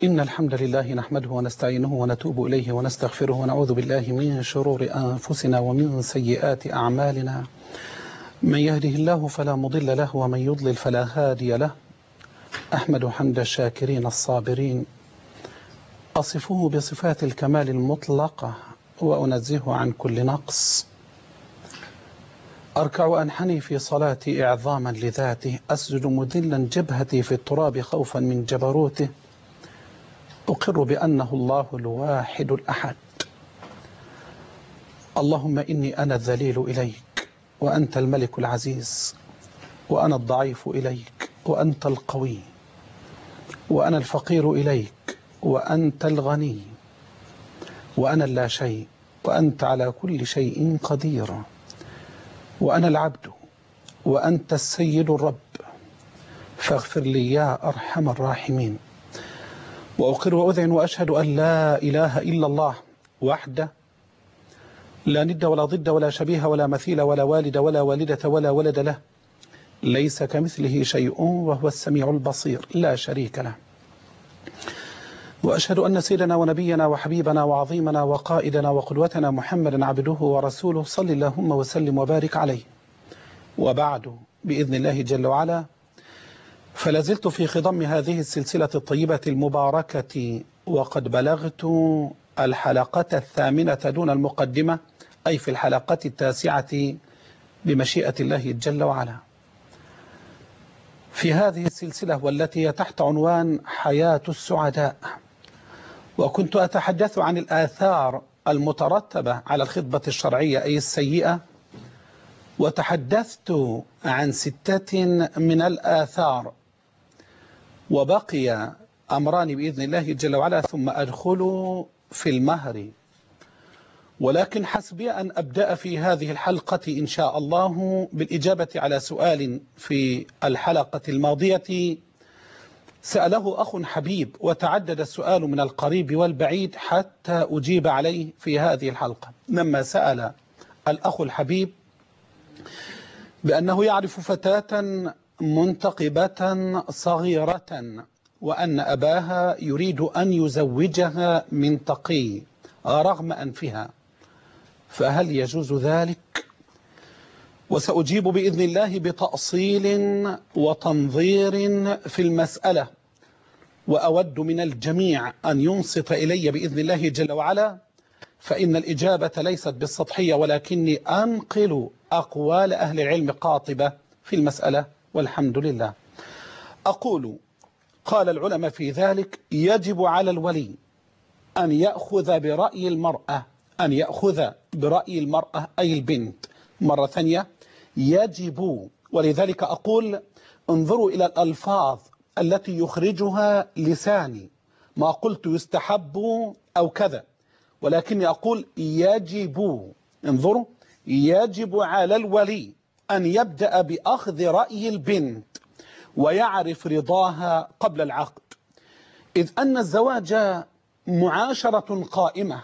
إن الحمد لله نحمده ونستعينه ونتوب إليه ونستغفره ونعوذ بالله من شرور أنفسنا ومن سيئات أعمالنا. من يهده الله فلا مضل له ومن يضلل فلا هادي له. أحمد حمد الشاكرين الصابرين، أصفه بصفات الكمال المطلقة وأنزهه عن كل نقص. أركع وأنحني في صلاتي إعظاما لذاته، أسجد مذلا جبهتي في التراب خوفا من جبروته. أقر بأنه الله الواحد الأحد. اللهم إني أنا الذليل إليك وأنت الملك العزيز، وأنا الضعيف إليك وأنت القوي، وأنا الفقير إليك وأنت الغني، وأنا اللا شيء وأنت على كل شيء قدير، وأنا العبد وأنت السيد الرب، فاغفر لي يا أرحم الراحمين. وأقر وأذعن وأشهد أن لا إله إلا الله وحده، لا ند ولا ضد ولا شبيه ولا مثيل ولا والد ولا والدة ولا ولد له، ليس كمثله شيء وهو السميع البصير، لا شريك له. وأشهد أن سيدنا ونبينا وحبيبنا وعظيمنا وقائدنا وقدوتنا محمدا عبده ورسوله، صل اللهم وسلم وبارك عليه. وبعد، بإذن الله جل وعلا، فلازلت في خضم هذه السلسلة الطيبة المباركة، وقد بلغت الحلقة 8 دون المقدمة، أي في الحلقة 9 بمشيئة الله جل وعلا في هذه السلسلة، والتي هي تحت عنوان حياة السعداء. وكنت أتحدث عن الآثار المترتبة على الخطبة الشرعية أي السيئة، وتحدثت عن 6 من الآثار، وبقي أمران بإذن الله جل وعلا ثم أدخل في المهر. ولكن حسبي أن أبدأ في هذه الحلقة إن شاء الله بالإجابة على سؤال في الحلقة الماضية سأله أخ حبيب، وتعدد السؤال من القريب والبعيد حتى أجيب عليه في هذه الحلقة. لما سأل الأخ الحبيب بأنه يعرف فتاة منتقبة صغيرة، وأن أباها يريد أن يزوجها من تقي رغم أنفها، فهل يجوز ذلك؟ وسأجيب بإذن الله بتأصيل وتنظير في المسألة، وأود من الجميع أن ينصت إلي بإذن الله جل وعلا، فإن الإجابة ليست بالسطحية، ولكني أنقل أقوال أهل العلم قاطبة في المسألة والحمد لله. أقول: قال العلماء في ذلك: يجب على الولي أن يأخذ برأي المرأة، أن يأخذ برأي المرأة أي البنت. مرة ثانية، يجب. ولذلك أقول: انظروا إلى الألفاظ التي يخرجها لساني، ما قلت يستحب أو كذا، ولكني أقول يجب. انظروا: يجب على الولي أن يبدأ بأخذ رأي البنت ويعرف رضاها قبل العقد، إذ أن الزواج معاشرة قائمة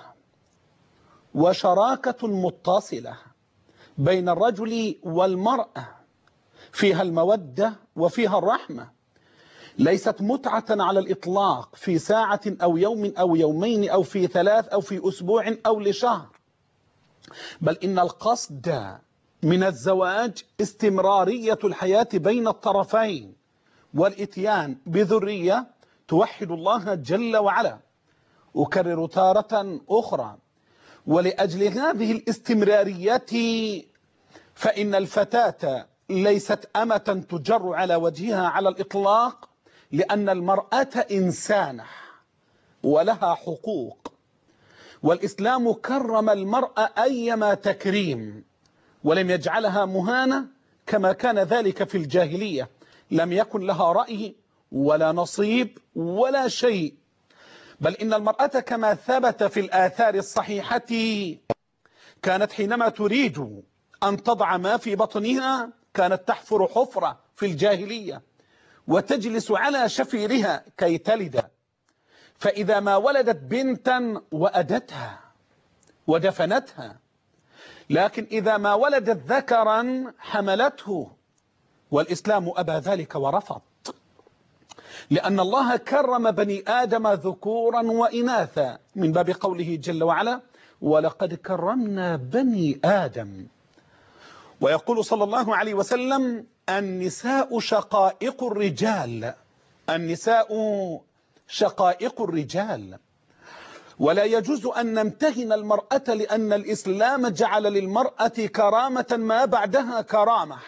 وشراكة متصلة بين الرجل والمرأة، فيها المودة وفيها الرحمة، ليست متعة على الإطلاق في ساعة أو يوم أو يومين أو في 3 أو في أسبوع أو لشهر، بل إن القصد من الزواج استمرارية الحياة بين الطرفين، والإتيان بذرية توحد الله جل وعلا. أكرر تارة أخرى: ولأجل هذه الاستمرارية فإن الفتاة ليست أمة تجر على وجهها على الإطلاق، لأن المرأة إنسانة ولها حقوق، والإسلام كرم المرأة أيما تكريم، ولم يجعلها مهانة كما كان ذلك في الجاهلية، لم يكن لها رأي ولا نصيب ولا شيء، بل إن المرأة كما ثبت في الآثار الصحيحة كانت حينما تريد أن تضع ما في بطنها كانت تحفر حفرة في الجاهلية وتجلس على شفيرها كي تلد، فإذا ما ولدت بنتا وأدتها ودفنتها، لكن إذا ما ولدت ذكرا حملته، والإسلام أبى ذلك ورفض. لأن الله كرم بني آدم ذكورا وإناثا من باب قوله جل وعلا ولقد كرمنا بني آدم. ويقول صلى الله عليه وسلم النساء شقائق الرجال، النساء شقائق الرجال. ولا يجوز أن نمتهن المرأة لأن الإسلام جعل للمرأة كرامة ما بعدها كرامة.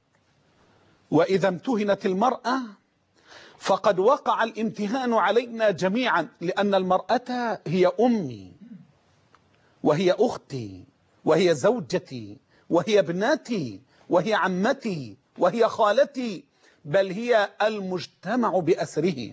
وإذا امتهنت المرأة فقد وقع الامتهان علينا جميعا، لأن المرأة هي أمي وهي أختي وهي زوجتي وهي ابنتي وهي عمتي وهي خالتي، بل هي المجتمع بأسره.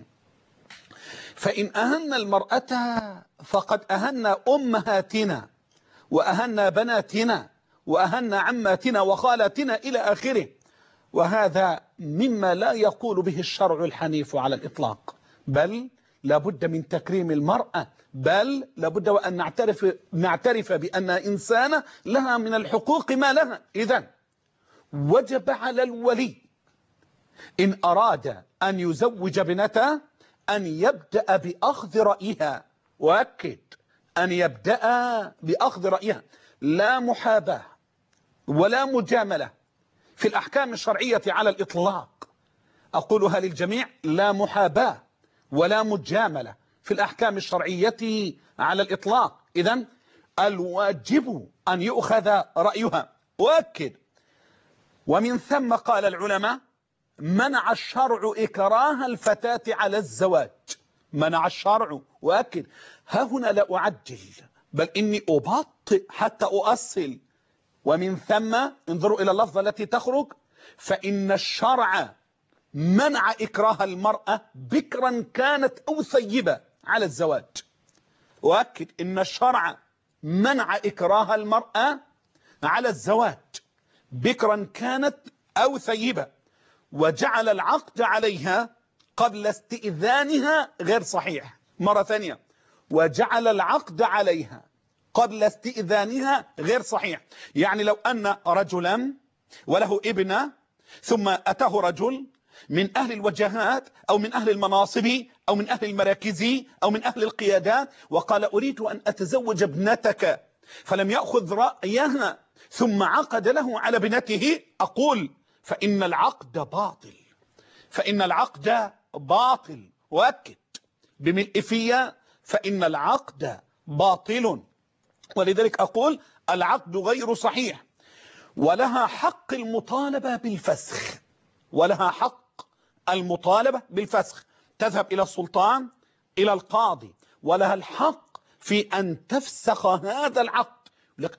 فإن أهنا المرأة فقد أهنا أمهاتنا وأهنا بناتنا وأهنا عماتنا وخالاتنا إلى آخره. وهذا مما لا يقول به الشرع الحنيف على الإطلاق، بل لابد من تكريم المرأة، بل لابد وأن نعترف بأن إنسانة لها من الحقوق ما لها. إذن وجب على الولي إن أراد أن يزوج ابنته أن يبدأ بأخذ رأيها، وأكد أن يبدأ بأخذ رأيها، لا محاباة ولا مجاملة في الأحكام الشرعية على الإطلاق. أقولها للجميع، لا محاباة ولا مجاملة في الأحكام الشرعية على الإطلاق. إذن الواجب أن يؤخذ رأيها، وأكد ومن ثم قال العلماء منع الشرع إكراه الفتاة على الزواج، منع الشرع. وأكد ها هنا لا أعجل بل إني أبطئ حتى أؤصل. ومن ثم انظروا إلى اللفظة التي تخرج، فإن الشرع منع إكراه المرأة بكرا كانت أو ثيبة على الزواج. وأكد إن الشرع منع إكراه المرأة على الزواج بكرا كانت أو ثيبة، وجعل العقد عليها قبل استئذانها غير صحيح. مرة ثانية، وجعل العقد عليها قبل استئذانها غير صحيح. يعني لو أن رجلا وله ابنة ثم أتاه رجل من أهل الوجهات أو من أهل المناصب أو من أهل المراكز أو من أهل القيادات وقال أريد أن أتزوج ابنتك، فلم يأخذ رأيها ثم عقد له على ابنته، أقول فإن العقد باطل، فإن العقد باطل. وأكد بملء فيا فإن العقد باطل. ولذلك أقول العقد غير صحيح، ولها حق المطالبة بالفسخ، ولها حق المطالبة بالفسخ. تذهب إلى السلطان إلى القاضي ولها الحق في أن تفسخ هذا العقد.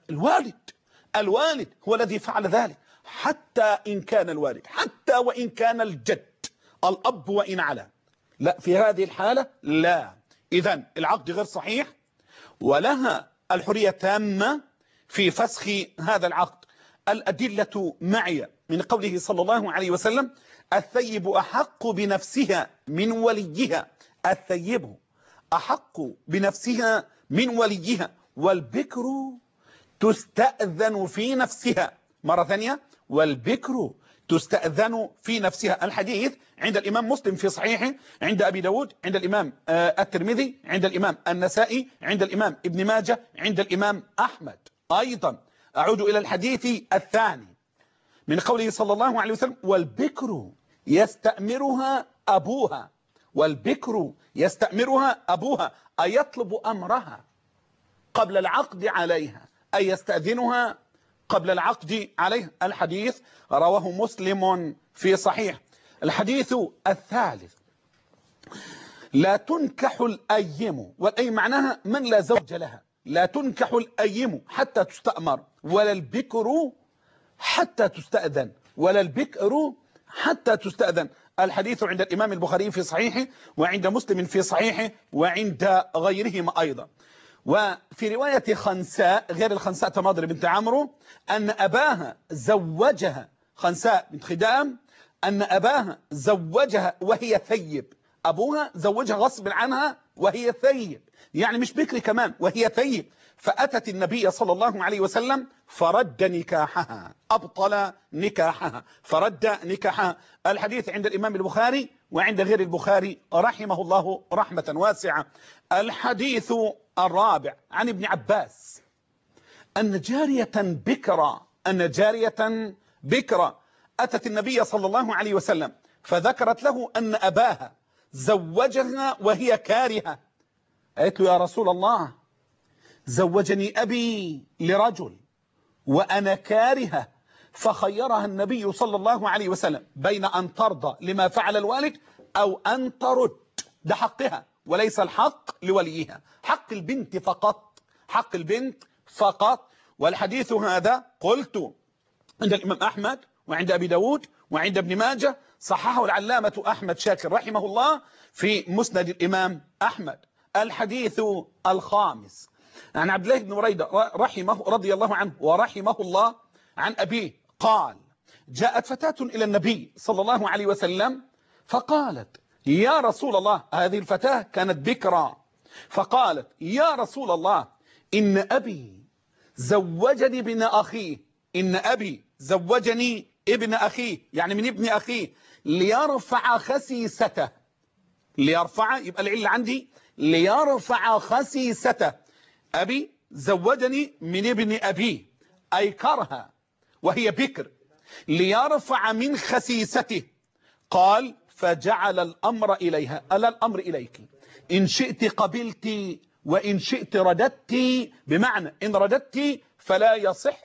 الوالد هو الذي فعل ذلك، حتى إن كان الوالد، حتى وإن كان الجد، الأب وإن علا، لا، في هذه الحالة لا. إذن العقد غير صحيح، ولها الحرية تامة في فسخ هذا العقد. الأدلة معي من قوله صلى الله عليه وسلم الثيب أحق بنفسها من وليها، الثيب أحق بنفسها من وليها، والبكر تستأذن في نفسها. مرة ثانية، والبكر تستأذن في نفسها. الحديث عند الإمام مسلم في صحيحه، عند أبي داود، عند الإمام الترمذي، عند الإمام النسائي، عند الإمام ابن ماجه، عند الإمام أحمد. أيضا أعود إلى الحديث الثاني من قوله صلى الله عليه وسلم والبكر يستأمرها أبوها، والبكر يستأمرها أبوها، أي يطلب أمرها قبل العقد عليها، أي يستأذنها قبل العقد عليها. الحديث رواه مسلم في صحيح. الحديث الثالث لا تنكح الأيم، والأيم معناها من لا زوج لها، لا تنكح الأيم حتى تستأمر، ولا البكر حتى تستأذن، ولا البكر حتى تستأذن. الحديث عند الإمام البخاري في صحيحه، وعند مسلم في صحيحه، وعند غيرهما أيضا. وفي رواية خنساء غير الخنساء تماضر بنت عمرو أن أباها زوجها، خنساء بنت خدام، أن أباها زوجها وهي ثيب، أبوها زوجها غصب عنها وهي ثيب، يعني مش بكر كمان، وهي ثيب. فأتت النبي صلى الله عليه وسلم فرد نكاحها، أبطل نكاحها، فرد نكاحها. الحديث عند الإمام البخاري وعند غير البخاري رحمه الله رحمة واسعة. الحديث الرابع عن ابن عباس أن جارية بكرة أتت النبي صلى الله عليه وسلم فذكرت له أن أباها زوجها وهي كارهة. قالت له: يا رسول الله، زوجني أبي لرجل وأنا كارهة. فخيرها النبي صلى الله عليه وسلم بين أن ترضى لما فعل الوالد أو أن ترد. ده حقها وليس الحق لوليها، حق البنت فقط، حق البنت فقط. والحديث هذا قلت عند الإمام أحمد وعند أبي داود وعند ابن ماجه، صححه العلامة أحمد شاكر رحمه الله في مسند الإمام أحمد. الحديث الخامس عن عبد الله بن بريدة رضي الله عنه ورحمه الله عن أبيه قال: جاءت فتاة إلى النبي صلى الله عليه وسلم فقالت: يا رسول الله، هذه الفتاة كانت بكرا، فقالت: يا رسول الله، إن أبي زوجني ابن أخيه، إن أبي زوجني ابن أخيه، يعني من ابن أخيه، ليرفع خسيسته. ليرفع، يبقى العلة عندي ليرفع خسيسته. أبي زوجني من ابن أبيه، أي كرها وهي بكر، ليرفع من خسيسته. قال: فجعل الأمر إليها، ألا الأمر إليك، إن شئت قبلت وإن شئت رددت، بمعنى إن رددت فلا يصح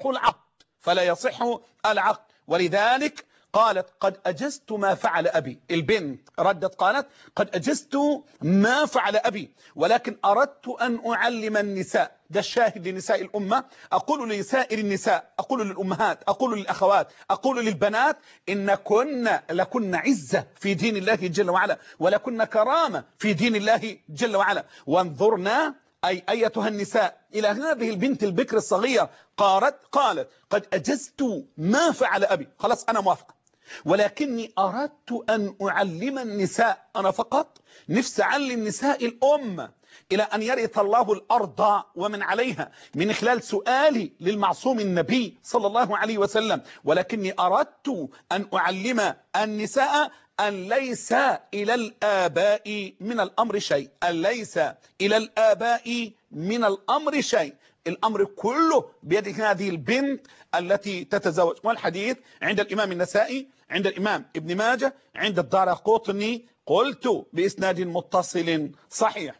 العقد. ولذلك قالت: قد أجزت ما فعل أبي. البنت ردت قالت: قد أجزت ما فعل أبي، ولكن أردت أن أعلم النساء. ده الشاهد لنساء الأمة. أقول لسائر النساء، أقول للأمهات، أقول للأخوات، أقول للبنات: إنكن لكن عزة في دين الله جل وعلا، ولكن كرامة في دين الله جل وعلا. وانظرنا أي أيتها النساء إلى هذه البنت البكر الصغيرة. قالت: قد أجزت ما فعل أبي، خلاص أنا موافقة، ولكني أردت أن أعلم النساء. أنا فقط نفسي أعلم النساء الأمة إلى أن يرث الله الأرض ومن عليها من خلال سؤالي للمعصوم النبي صلى الله عليه وسلم، ولكني أردت أن أعلم النساء أن ليس إلى الآباء من الأمر شيء، أن ليس إلى الآباء من الأمر شيء، الأمر كله بيد هذه البنت التي تتزوج. والحديث عند الإمام النسائي، عند الإمام ابن ماجه، عند الدارقطني، قلت بإسناد متصل صحيح.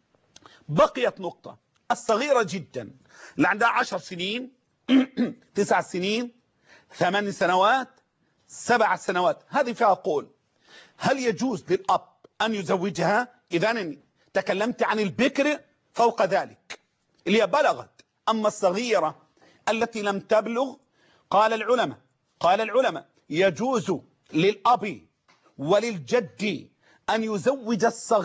بقيت نقطة الصغيرة جدا اللي عندها 10 سنين 9 سنين 8 سنوات 7 سنوات، هذه فيها قول: هل يجوز للأب أن يزوجها؟ إذا تكلمت عن البكر فوق ذلك اللي بلغت. أما الصغيرة التي لم تبلغ، قال العلماء يجوز للأب وللجد أن يزوج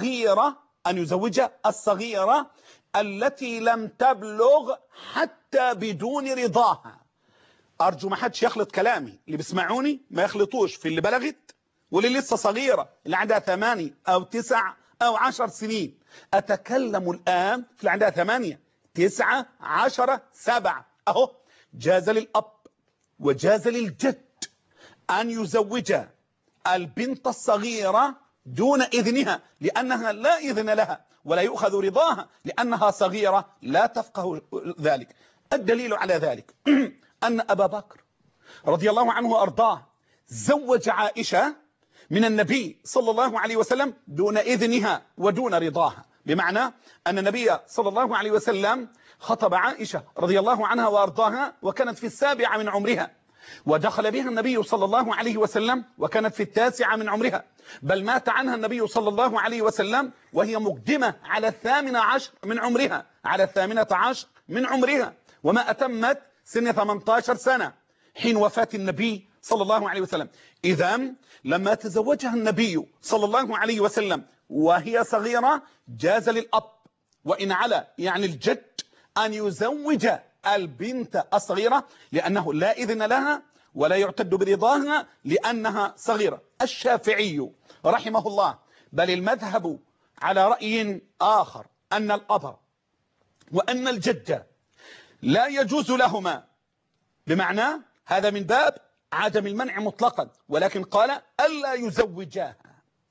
الصغيرة التي لم تبلغ حتى بدون رضاها. أرجو ما حدش يخلط كلامي، اللي بيسمعوني ما يخلطوش في اللي بلغت واللي لسه صغيرة اللي عندها 8 أو 9 أو 10 سنين. أتكلم الآن في اللي عندها 8 9 10 7. أهو جاز للأب وجاز للجد أن يزوج البنت الصغيرة دون إذنها، لأنها لا إذن لها ولا يؤخذ رضاها لأنها صغيرة لا تفقه ذلك. الدليل على ذلك أن أبا بكر رضي الله عنه وأرضاه زوج عائشة من النبي صلى الله عليه وسلم دون إذنها ودون رضاها، بمعنى أن النبي صلى الله عليه وسلم خطب عائشة رضي الله عنها وأرضاها وكانت في 7 من عمرها، ودخل بها النبي صلى الله عليه وسلم وكانت في 9 من عمرها، بل مات عنها النبي صلى الله عليه وسلم وهي مقدمة على 18 من عمرها، على 18 من عمرها، وما أتمت سن 18 سنة حين وفاة النبي صلى الله عليه وسلم. إذا لما تزوجها النبي صلى الله عليه وسلم وهي صغيرة جاز للأب وإن على يعني الجد أن يزوج البنت الصغيرة، لأنه لا إذن لها ولا يعتد برضاها لأنها صغيرة. الشافعي رحمه الله بل المذهب على رأي آخر أن الأب وأن الجد لا يجوز لهما، بمعنى هذا من باب عدم المنع مطلقا، ولكن قال ألا يزوجاها،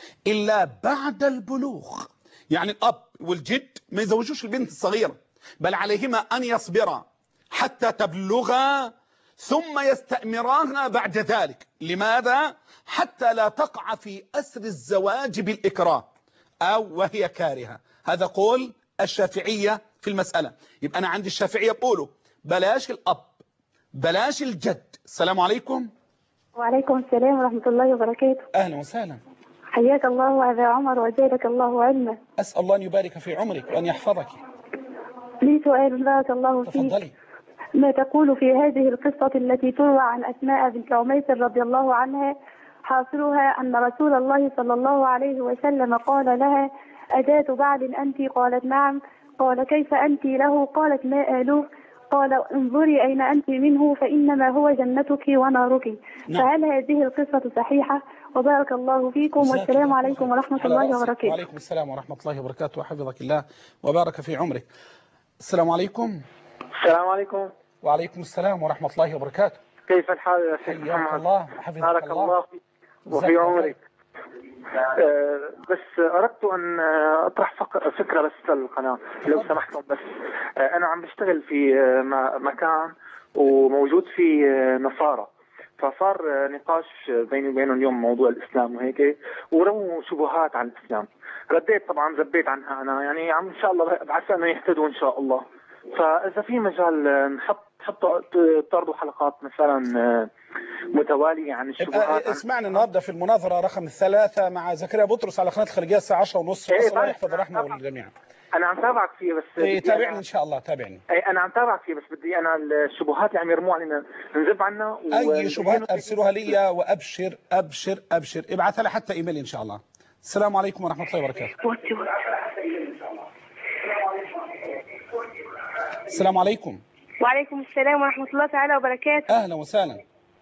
إلا بعد البلوغ. يعني الأب والجد ما يزوجوش البنت الصغيرة، بل عليهما أن يصبرا حتى تبلغا ثم يستأمراها بعد ذلك. لماذا؟ حتى لا تقع في أسر الزواج بالإكراه أو وهي كارهة. هذا قول الشافعية في المسألة. يبقى أنا عندي الشافعية بقوله بلاش الأب بلاش الجد. السلام عليكم. وعليكم السلام ورحمة الله وبركاته. أهلا وسهلا. حياك الله أبا عمر وزادك الله علما. أسأل الله أن يبارك في عمرك وأن يحفظك. لي سؤال بارك الله فيك. تفضلي. ما تقول في هذه القصة التي تروى عن أسماء بنت عميس رضي الله عنها؟ حاصلها أن رسول الله صلى الله عليه وسلم قال لها: أذات بعل أنت؟ قالت: نعم. قال: كيف أنت له؟ قالت: ما آلوه. قال: انظري أين أنت منه فإنما هو جنتك ونارك. نعم. فهل هذه القصة صحيحة؟ وبارك الله فيكم والسلام عليكم ورحمة الله وبركاته. وعليكم السلام ورحمة الله وبركاته وحفظك الله وبارك في عمرك. السلام عليكم. السلام عليكم. وعليكم السلام ورحمة الله وبركاته. كيف الحال يا شيخ محمد؟ حياك الله وحفظك بارك الله فيك وفي عمرك. بس أردت أن أطرح فكرة بس للقناة لو سمحتم. بس أنا عم بشتغل في مكان وموجود فيه نصارى، فصار نقاش بيني وبينهم اليوم موضوع الإسلام وهيك، ورموا شبهات عن الإسلام. رديت طبعا، زبيت عنها أنا، يعني عم إن شاء الله بعسى أنه يهتدوا إن شاء الله. فإذا في مجال نحطوا تعرضوا حلقات مثلا متوالية عن الشبهات. اسمعنا النهارده في المناظرة رقم 3 مع زكريا بطرس على قناة الخليجية الساعة 10:30. أسأل الله يحفظ الرحمة والجميع. أنا عم تابعك فيه بس تابعني إن شاء الله، تابعني. أنا عم تابعك فيه بس بدي أنا الشبهات اللي عم يرموا علينا ننزب عنها. أي شبهات أرسلوها لي وأبشر أبشر أبشر، ابعثها لي حتى إيميل إن شاء الله. السلام عليكم ورحمة الله وبركاته. السلام عليكم. وعليكم السلام ورحمة الله تعالى وبركاته. أهلا وسهلا.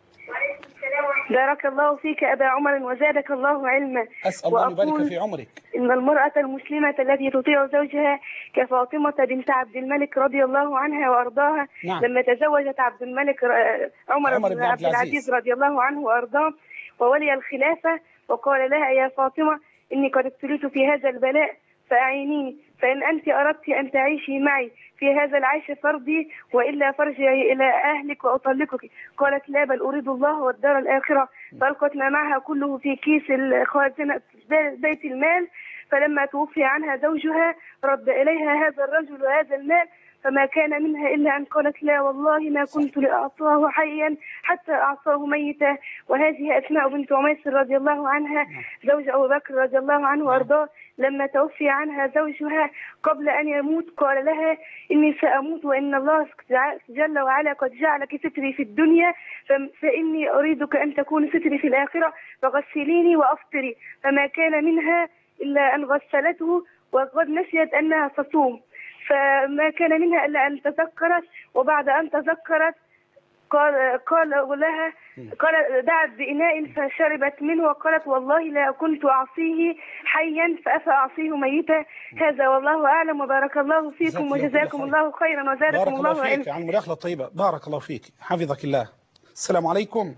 بارك الله فيك أبا عمر وزادك الله علما. أسأل الله أن يبارك في عمرك. إن المرأة المسلمة التي تطيع زوجها كفاطمة بنت عبد الملك رضي الله عنها وأرضاها. نعم. لما تزوجت عبد الملك عمر بن عبد العزيز رضي الله عنه وأرضاه وولي الخلافة، وقال لها: يا فاطمة، إني قد ابتليت في هذا البلاء فأعينيني، فإن أنت أردت أن تعيشي معي في هذا العيش فارضي، وإلا فارجعي إلى أهلك وأطلقك. قالت: لا، بل أريد الله والدار الآخرة. فألقت ما معها كله في كيس خازنة بيت المال. فلما توفي عنها زوجها رد إليها هذا الرجل وهذا المال، فما كان منها إلا أن قالت: لا والله ما كنت لأعطاه حيا حتى أعطاه ميتا. وهذه أسماء بنت عميس رضي الله عنها زوج أبو بكر رضي الله عنه وأرضاه. لما توفي عنها زوجها قبل أن يموت قال لها: إني سأموت وإن الله جل وعلا قد جعلك ستري في الدنيا، فإني أريدك أن تكون ستري في الآخرة، فغسليني وأفطري. فما كان منها إلا أن غسلته، وقد نسيت أنها تصوم، فما كان منها إلا أن تذكرت. وبعد أن تذكرت قال لها، دعت بإناء فشربت منه، وقالت: والله لا كنت أعصيه حيا فأعصيه ميتا. هذا والله أعلم، وبارك الله فيكم وجزاكم الله خيرا وزادكم الله علما. بارك الله فيك عن المداخلة الطيبة، بارك الله فيك حفظك الله. السلام عليكم.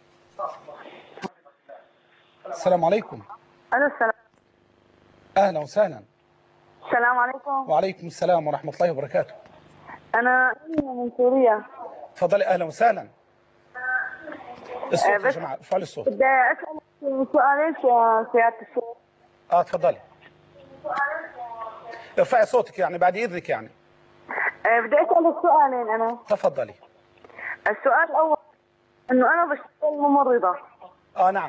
السلام عليكم. السلام. أهلا وسهلا. السلام عليكم. وعليكم السلام ورحمة الله وبركاته. أنا من سوريا. تفضلي. أهلا وسهلا. الصوت يا جماعة، ارفعوا لي الصوت. بدي أسأل سؤالين يا سيادة الشيخ. تفضلي. ارفعي صوتك يعني بعد إذنك يعني. بدي أسأل سؤالين أنا. تفضلي. السؤال الأول إنه أنا بشتغل ممرضة. نعم.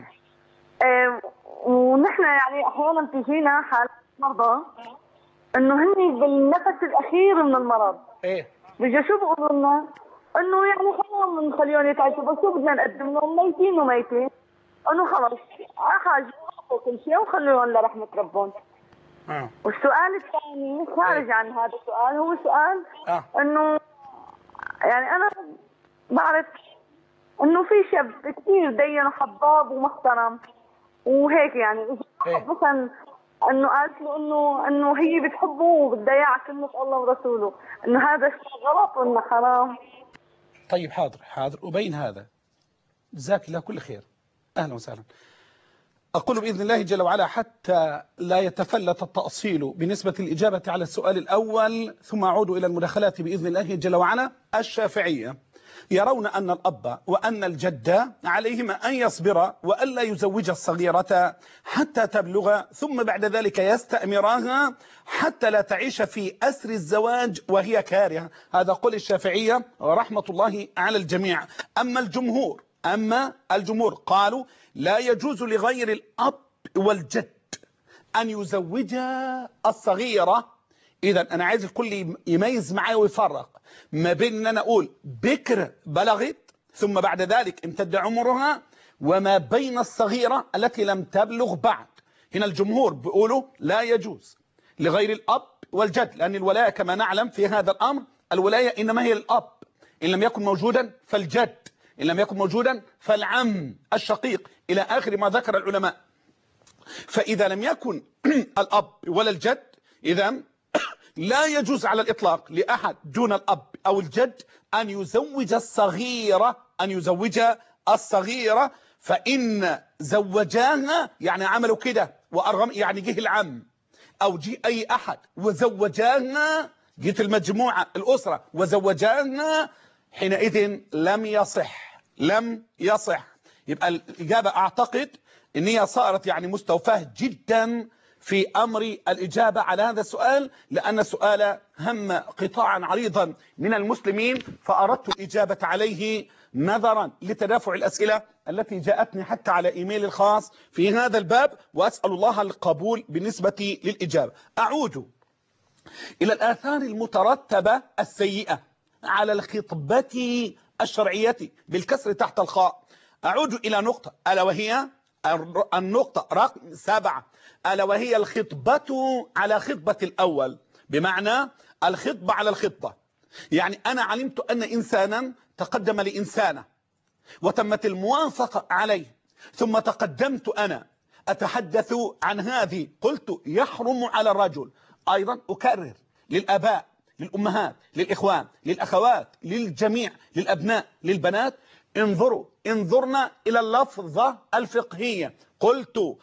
ونحن يعني أحيانا تجينا حالات مرضى إنه هني بالنفس الأخير من المرض. إيه. بيجوا شو بيقولوا لنا؟ إنه يعني خلاص بنخليهم يتعيشوا، بس شو بدنا نقدم لهم؟ ميتين وميتين. إنه خلص حاجة كل شيء وخليهم لرحمة ربهم. والسؤال الثاني خارج عن هذا السؤال، هو سؤال إنه يعني أنا بعرف إنه في شاب كثير دين وحباب ومحترم وهيك، يعني مثلا إنه قالت له إنه هي بتحبه وبدها إياه على كلمة الله ورسوله، إنه هذا الشيء غلط وإنه حرام. طيب حاضر أبين هذا. جزاك الله كل خير. أهلا وسهلا. أقول بإذن الله جل وعلا حتى لا يتفلت التأصيل بالنسبة للإجابة على السؤال الأول، ثم أعود إلى المداخلات بإذن الله جل وعلا. الشافعية يرون أن الأب وأن الجد عليهما أن يصبر وألا يزوج الصغيرة حتى تبلغ، ثم بعد ذلك يستأمرها حتى لا تعيش في أسر الزواج وهي كارهة. هذا قول الشافعية ورحمة الله على الجميع. أما الجمهور قالوا لا يجوز لغير الأب والجد أن يزوجا الصغيرة. إذا أنا عايز الكل يميز معايا ويفرق ما بين أن أنا أقول بكر بلغت ثم بعد ذلك امتد عمرها، وما بين الصغيرة التي لم تبلغ بعد. هنا الجمهور بيقولوا لا يجوز لغير الأب والجد، لأن الولاية كما نعلم في هذا الأمر الولاية إنما هي الأب، إن لم يكن موجودا فالجد، إن لم يكن موجودا فالعم الشقيق، إلى آخر ما ذكر العلماء. فإذا لم يكن الأب ولا الجد، إذا لا يجوز على الإطلاق لأحد دون الأب أو الجد أن يزوج الصغيرة، فإن زوجاها يعني عملوا كده وأرغم، يعني جه العم أو جه أي أحد وزوجاها، جيت المجموعة الأسرة وزوجاها، حينئذ لم يصح. يبقى الإجابة أعتقد أن هي صارت يعني مستوفاة جدا في أمر الإجابة على هذا السؤال، لأن السؤال هم قطاعا عريضا من المسلمين، فأردت الإجابة عليه نظرا لتدافع الأسئلة التي جاءتني حتى على إيميل الخاص في هذا الباب، وأسأل الله القبول بالنسبة للإجابة. أعود إلى الآثار المترتبة السيئة على الخطبة الشرعية بالكسر تحت الخاء. أعود إلى نقطة ألا وهي النقطة رقم 7، ألا وهي الخطبة على خطبة الأول، بمعنى الخطبة على الخطبة. يعني أنا علمت أن إنسانا تقدم لإنسانة وتمت الموافقة عليه، ثم تقدمت أنا أتحدث عن هذه، قلت يحرم على الرجل. أيضا أكرر للآباء، للأمهات، للإخوان، للأخوات، للجميع، للأبناء، للبنات، انظرنا إلى اللفظة الفقهية. قلت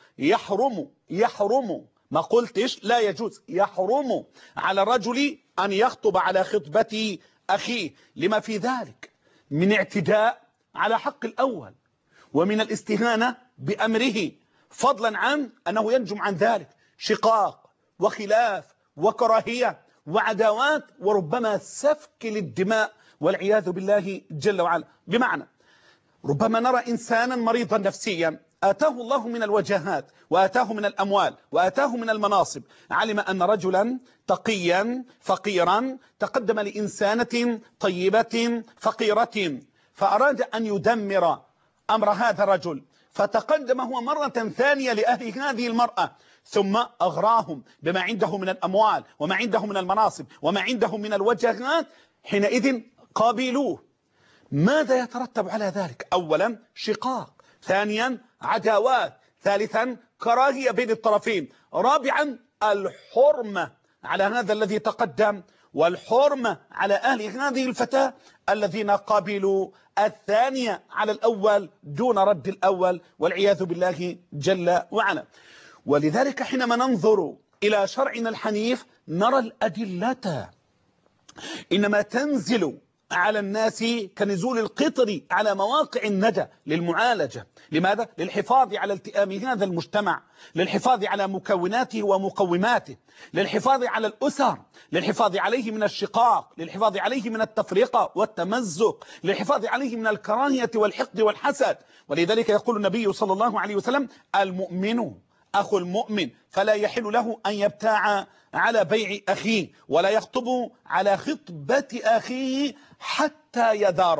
يحرم، ما قلتش لا يجوز. يحرم على الرجل أن يخطب على خطبة أخيه، لما في ذلك من اعتداء على حق الأول ومن الاستهانة بأمره، فضلا عن أنه ينجم عن ذلك شقاق وخلاف وكراهية وعداوات وربما سفك للدماء والعياذ بالله جل وعلا. بمعنى ربما نرى إنسانا مريضا نفسيا آتاه الله من الوجاهات وآتاه من الأموال وآتاه من المناصب، علم أن رجلا تقيا فقيرا تقدم لإنسانة طيبة فقيرة، فأراد أن يدمر أمر هذا الرجل، فتقدم هو مرة ثانية لأهل هذه المرأة، ثم أغراهم بما عنده من الأموال وما عنده من المناصب وما عنده من الوجاهات، حينئذ قابلوه. ماذا يترتب على ذلك؟ أولا شقاق، ثانيا عداوات، ثالثا كراهية بين الطرفين، رابعا الحرمة على هذا الذي تقدم، والحرمة على أهل هذه الفتاة الذين قابلوا الثانية على الأول دون رد الأول، والعياذ بالله جل وعلا. ولذلك حينما ننظر إلى شرعنا الحنيف نرى الأدلة إنما تنزل على الناس كنزول القطر على مواقع الندى للمعالجة. لماذا؟ للحفاظ على التئام هذا المجتمع، للحفاظ على مكوناته ومقوماته، للحفاظ على الأسر، للحفاظ عليه من الشقاق، للحفاظ عليه من التفرقة والتمزق، للحفاظ عليه من الكراهية والحقد والحسد. ولذلك يقول النبي صلى الله عليه وسلم المؤمن أخو المؤمن، فلا يحل له أن يبتاع على بيع أخيه ولا يخطب على خطبة أخيه حتى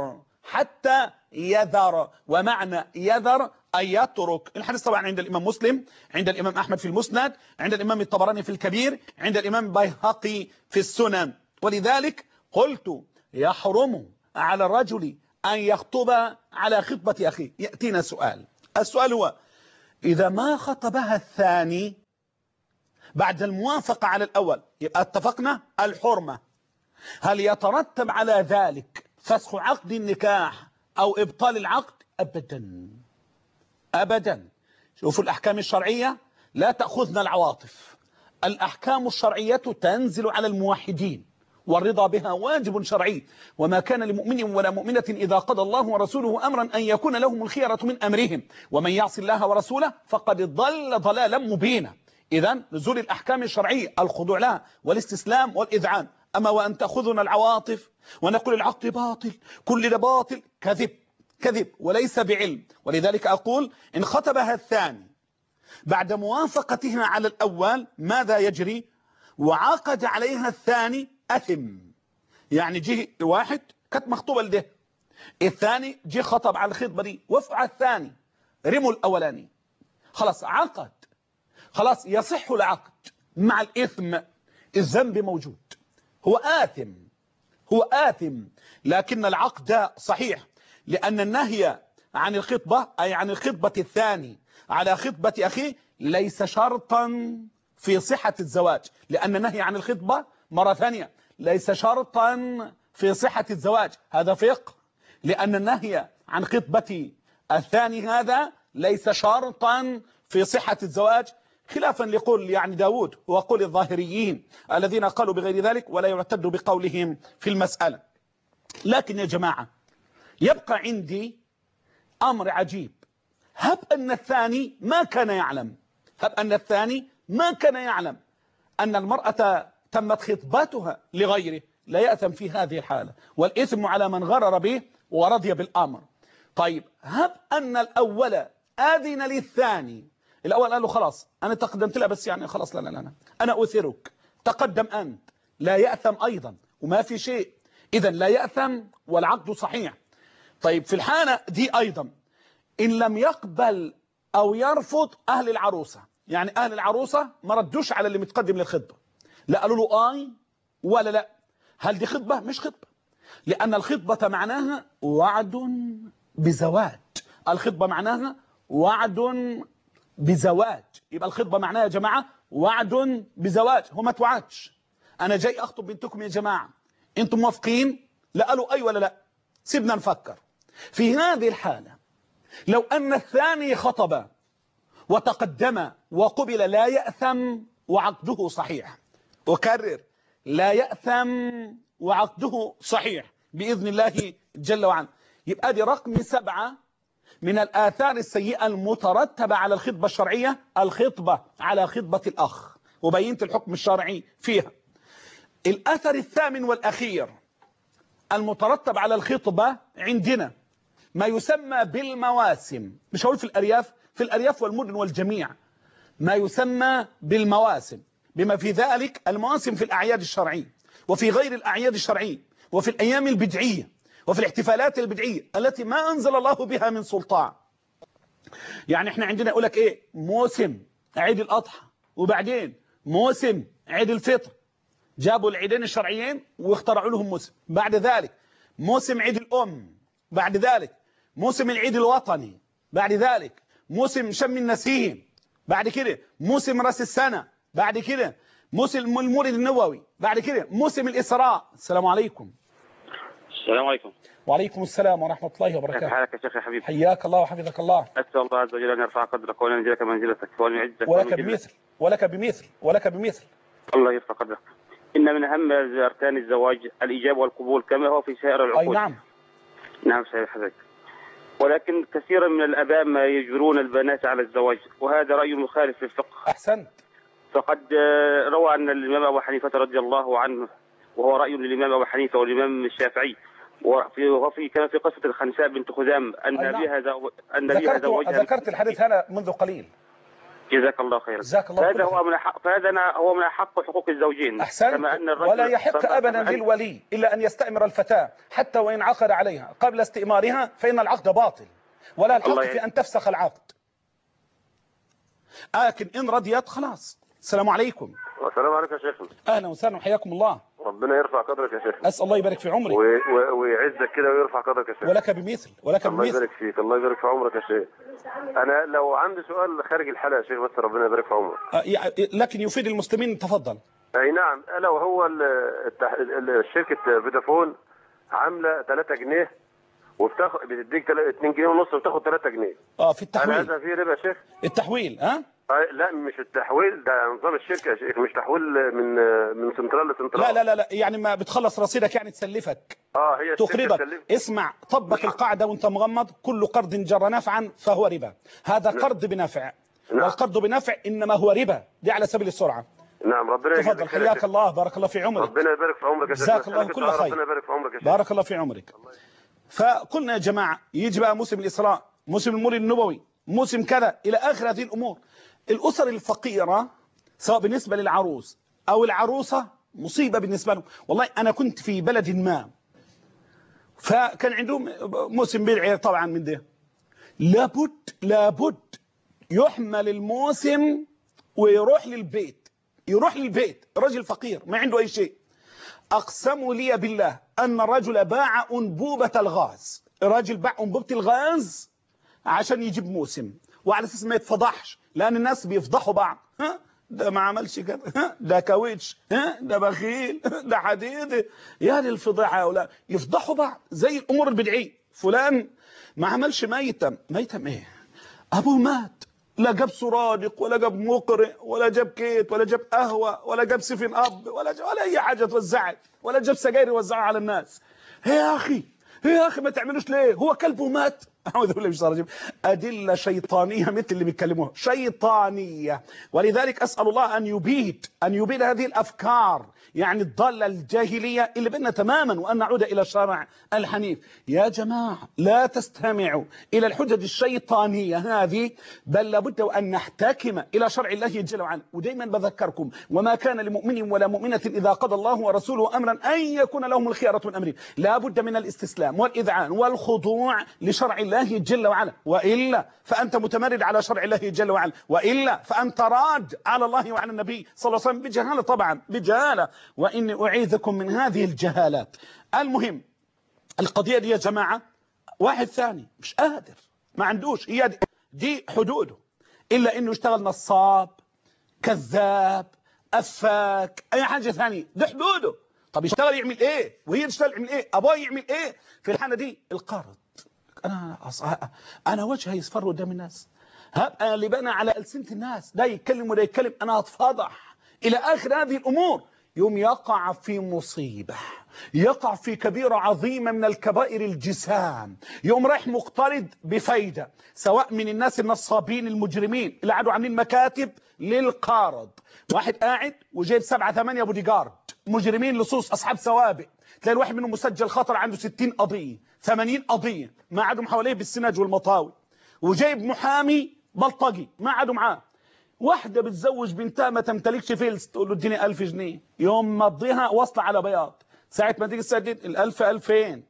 يذر. ومعنى يذر أن يترك. الحديث طبعا عند الإمام مسلم، عند الإمام أحمد في المسند، عند الإمام الطبراني في الكبير، عند الإمام البيهقي في السنن. ولذلك قلت يحرم على الرجل أن يخطب على خطبة أخيه. يأتينا السؤال هو إذا ما خطبها الثاني بعد الموافقة على الأول، يبقى اتفقنا الحرمة، هل يترتب على ذلك فسخ عقد النكاح أو إبطال العقد؟ أبدا. شوفوا الأحكام الشرعية لا تأخذنا العواطف. الأحكام الشرعية تنزل على الموحدين والرضا بها واجب شرعي، وما كان لمؤمن ولا مؤمنة إذا قضى الله ورسوله أمرا أن يكون لهم الخيرة من أمرهم ومن يعص الله ورسوله فقد ضل ضلالا مبينا. إذن نزول الأحكام الشرعية الخضوع لها والاستسلام والإذعان. أما وأن تأخذنا العواطف ونقول العقد باطل، كل ده باطل، كذب كذب وليس بعلم. ولذلك أقول إن خطبها الثاني بعد موافقتها على الأول ماذا يجري؟ وعقد عليها الثاني أثم. يعني جه واحد كانت مخطوبة لده، الثاني جه خطب على الخطبة دي، وافق على الثاني، رموا الأولاني، خلاص عقد، خلاص يصح العقد مع الإثم، الذنب موجود، هو آثم، هو آثم، لكن العقد صحيح، لأن النهي عن الخطبة أي عن الخطبة الثاني على خطبة أخيه ليس شرطا في صحة الزواج، لأن النهي عن الخطبة مرة ثانية ليس شرطا في صحة الزواج، هذا فقه، لأن النهي عن خطبة الثاني هذا ليس شرطا في صحة الزواج، خلافا لقول يعني داود وقول الظاهريين الذين قالوا بغير ذلك ولا يعتد بقولهم في المسألة. لكن يا جماعة يبقى عندي أمر عجيب، هب أن الثاني ما كان يعلم، هب أن الثاني ما كان يعلم أن المرأة تمت خطبتها لغيره، لا يأثم في هذه الحالة، والإثم على من غرر به ورضي بالأمر. طيب هب أن الأول آذن للثاني، الأول قال له خلاص أنا تقدمت لها بس يعني خلاص لا أنا أثرك، تقدم أنت، لا يأثم أيضا وما في شيء، إذا لا يأثم والعقد صحيح. طيب في الحالة دي أيضا إن لم يقبل أو يرفض أهل العروسة، يعني أهل العروسة ما ردوش على اللي متقدم للخطبة، لا قالوا له آي ولا لا، هل دي خطبة؟ مش خطبة، لأن الخطبة معناها وعد بزواج، الخطبة معناها وعد بزواج، يبقى الخطبة معناها يا جماعة وعد بزواج، هو ما توعدش أنا جاي أخطب بنتكم يا جماعة، أنتم موافقين؟ لا قالوا أي ولا لا، سيبنا نفكر. في هذه الحالة لو أن الثاني خطب وتقدم وقبل لا يأثم وعقده صحيح، أكرر لا يأثم وعقده صحيح بإذن الله جل وعلا. يبقى دي رقم 7 من الآثار السيئة المترتبة على الخطبة الشرعية، الخطبة على خطبة الأخ، وبينت الحكم الشرعي فيها. الأثر الثامن والأخير المترتب على الخطبة عندنا ما يسمى بالمواسم، مش هقول في الأرياف، في الأرياف والمدن والجميع، ما يسمى بالمواسم، بما في ذلك المواسم في الأعياد الشرعية وفي غير الأعياد الشرعية وفي الأيام البدعية وفي الاحتفالات البدعية التي ما أنزل الله بها من سلطان. يعني احنا عندنا يقول لك ايه، موسم عيد الأضحى، وبعدين موسم عيد الفطر، جابوا العيدين الشرعيين واخترعوا لهم موسم، بعد ذلك موسم عيد الأم، بعد ذلك موسم العيد الوطني، بعد ذلك موسم شم النسيم، بعد كده موسم راس السنة، بعد كده موسم المولد النبوي، بعد كده موسم الإسراء. السلام عليكم. السلام عليكم. وعليكم السلام ورحمة الله وبركاته. كيف حالك يا شيخ يا حبيبي؟ حياك الله وحفظك الله. أسأل الله عز وجل أن يرفع قدرك وأن ينزلك منزلتك وأن يعزك ولك بمثل ولك بمثل ولك بمثل. الله يرفع قدرك. إن من أهم أركان الزواج الإجابة والقبول كما هو في سائر العقود. أي نعم. نعم سيد حضرتك. ولكن كثيرا من الآباء ما يجبرون البنات على الزواج، وهذا رأي مخالف للفقه. أحسنت. فقد روى أن الإمام أبو حنيفة رضي الله عنه، وهو رأي للإمام أبو حنيفة والإمام الشافعي، وفي كان في قصة الخنساء بنت خزام أن بها زوجها. ذكرت الحديث هذا منذ قليل. جزاك الله خيرا. جزاك الله فهذا هو من أحق حقوق الزوجين. أحسنت. كما أن الرجل ولا يحق أبدا للولي إلا أن يستأمر الفتاة حتى وإن عقد عليها قبل استئمارها فإن العقد باطل، ولا الحق في أن تفسخ العقد. لكن إن رضيت خلاص. السلام عليكم. السلام عليكم يا شيخنا. أهلا وسهلا وحياكم الله. ربنا يرفع قدرك يا شيخنا. أسأل الله يبارك في عمرك ويعزك كده ويرفع قدرك يا شيخ. ولك بمثل ولك بمثل. الله يبارك فيك، الله يبارك في عمرك يا شيخ. أنا لو عندي سؤال خارج الحلقة يا شيخ بس ربنا يبارك في عمرك. لكن يفيد المسلمين، تفضل. أي نعم. ألا وهو شركة فودافون عاملة 3 جنيه بتديك 2 جنيه ونص وبتاخد 3 جنيه. في التحويل. هل هذا فيه ربا يا شيخ؟ التحويل لا مش التحويل، ده نظام الشركه يا شيخ، مش تحويل من سنترال لسنترال. لا يعني ما بتخلص رصيدك يعني تسلفك. هي تقرضك. اسمع، طبق القاعده وانت مغمض: كل قرض جر نفعا فهو ربا. هذا قرض بنفع. والقرض بنفع انما هو ربا، دي على سبيل السرعه. نعم ربنا يجزاك تفضل، حياك الله، بارك الله في عمرك. ربنا يبارك في عمرك يا شيخ. جزاك الله كل خير. ربنا يبارك في عمرك يا شيخ. بارك الله في عمرك. فقلنا يا جماعه يجي بقى موسم الاسراء، موسم المولد النبوي، موسم كذا الى اخر هذه الامور. الاسر الفقيره سواء بالنسبه للعروس او العروسه مصيبه بالنسبه لهم. والله انا كنت في بلد ما فكان عندهم موسم بيع طبعا من ده. لابد يحمل الموسم ويروح للبيت. رجل فقير ما عنده اي شيء. اقسموا لي بالله ان الرجل باع انبوبه الغاز. الراجل باع انبوبه الغاز عشان يجيب موسم، وعلى اساس ما يتفضحش، لان الناس بيفضحوا بعض. ده ما عملش كده، ده كاوتش، ده بخيل، ده حديد. يا للفضيحه يا اولاد، يفضحوا بعض زي الامور البدعيه. فلان ما عملش ميتم ايه؟ ابوه مات، لا جاب سرادق ولا جاب مقرئ ولا جاب كيت ولا جاب قهوه ولا جاب سفن اب ولا اي حاجه توزعت، ولا جاب سجاير يوزعها على الناس. يا اخي ما تعملوش ليه؟ هو كلبه مات. أعوذ بالله من الشيطان الرجيم. أدلة شيطانية مثل اللي بيتكلموها، شيطانية. ولذلك أسأل الله أن يبيد هذه الأفكار، يعني الضالة الجاهلية اللي بيننا تماما، وأن نعود إلى الشرع الحنيف. يا جماعة لا تستمعوا إلى الحجج الشيطانية هذه، بل لابد أن نحتكم إلى شرع الله جل وعلا. ودائما بذكركم: وما كان لمؤمن ولا مؤمنة إذا قضى الله ورسوله أمرا أن يكون لهم الخيرة من أمرهم. لابد من الاستسلام والإذعان والخضوع لشرع الله جل وعلا، وإلا فأنت متمرد على شرع الله جل وعلا، وإلا فأنت راد على الله وعلى النبي صلى الله عليه وسلم بجهالة، طبعا بجهالة، وإني أعيذكم من هذه الجهالات. المهم القضية دي يا جماعة، واحد ثاني مش قادر، ما عندوش، هي دي حدوده، إلا إنه يشتغل نصاب، كذاب، أفاك، أي حاجة ثانية، ده حدوده. طب يشتغل يعمل إيه؟ وهي تشتغل يعمل إيه؟ أبوه يعمل إيه؟ في الحالة دي القرض. أنا وجهي يصفر قدام الناس، هبقى لبنى على ألسنة الناس، ده يتكلم وده يتكلم، أنا هتفضح إلى آخر هذه الأمور. يوم يقع في مصيبة، يقع في كبيرة عظيمة من الكبائر الجسام، يوم رايح مقترض بفايدة، سواء من الناس النصابين المجرمين اللي قعدوا عاملين مكاتب للقارض. واحد قاعد وجايب 7-8 بودي جارد مجرمين لصوص أصحاب سوابق، تلاقي الواحد منهم مسجل خطر عنده 60 قضية 80 قضية ما عادوا حواليه بالسنج والمطاوي، وجايب محامي بلطجي ما عادوا معاه. واحدة بتزوج بنتها ما تمتلكش فلس، تقول له اديني 1000 جنيه، يوم مضيها واصلة على بياض، ساعة ما تيجي تسدد ال1000 2000.